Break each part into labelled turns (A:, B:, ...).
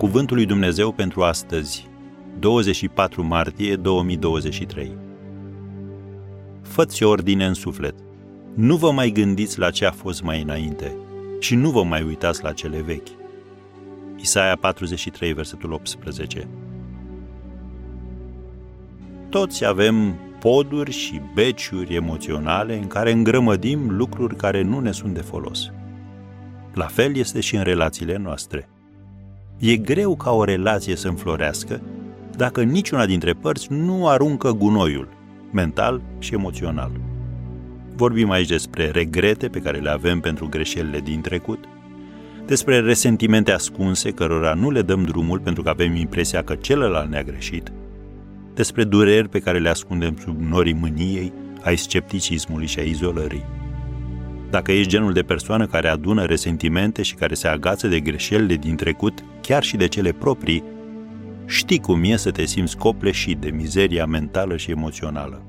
A: Cuvântul lui Dumnezeu pentru astăzi, 24 martie 2023. Fă-ți ordine în suflet. Nu vă mai gândiți la ce a fost mai înainte și nu vă mai uitați la cele vechi. Isaia 43, versetul 18. Toți avem poduri și beciuri emoționale în care îngrămădim lucruri care nu ne sunt de folos. La fel este și în relațiile noastre. E greu ca o relație să înflorească dacă niciuna dintre părți nu aruncă gunoiul, mental și emoțional. Vorbim aici despre regrete pe care le avem pentru greșelile din trecut, despre resentimente ascunse cărora nu le dăm drumul pentru că avem impresia că celălalt ne-a greșit, despre dureri pe care le ascundem sub norii mâniei, ai scepticismului și a izolării. Dacă ești genul de persoană care adună resentimente și care se agață de greșelile din trecut, chiar și de cele proprii, știi cum e să te simți copleșit de mizeria mentală și emoțională.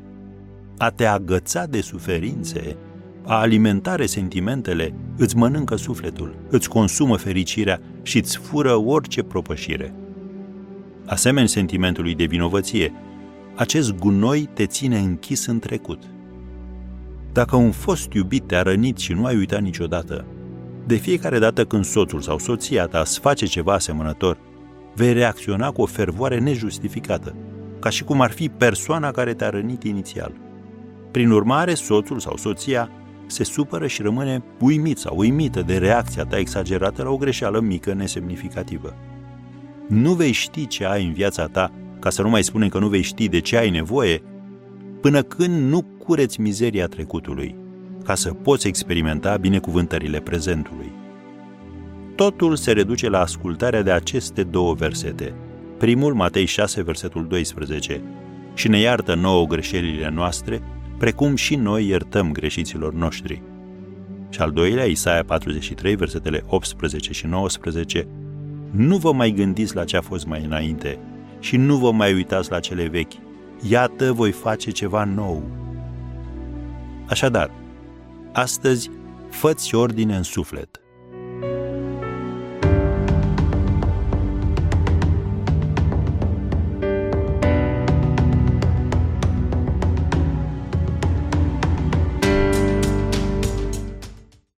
A: A te agăța de suferințe, a alimenta resentimentele, îți mănâncă sufletul, îți consumă fericirea și îți fură orice propășire. Asemeni sentimentului de vinovăție, acest gunoi te ține închis în trecut. Dacă un fost iubit te-a rănit și nu ai uitat niciodată, de fiecare dată când soțul sau soția ta îți face ceva asemănător, vei reacționa cu o fervoare nejustificată, ca și cum ar fi persoana care te-a rănit inițial. Prin urmare, soțul sau soția se supără și rămâne uimit sau uimită de reacția ta exagerată la o greșeală mică, nesemnificativă. Nu vei ști ce ai în viața ta, ca să nu mai spunem că nu vei ști de ce ai nevoie, până când nu cureți mizeria trecutului, ca să poți experimenta binecuvântările prezentului. Totul se reduce la ascultarea de aceste două versete. Primul, Matei 6, versetul 12, și ne iartă nouă greșelile noastre, precum și noi iertăm greșiților noștri. Și al doilea, Isaia 43, versetele 18 și 19, nu vă mai gândiți la ce a fost mai înainte și nu vă mai uitați la cele vechi. Iată, voi face ceva nou. Așadar, astăzi, fă-ți ordine în suflet.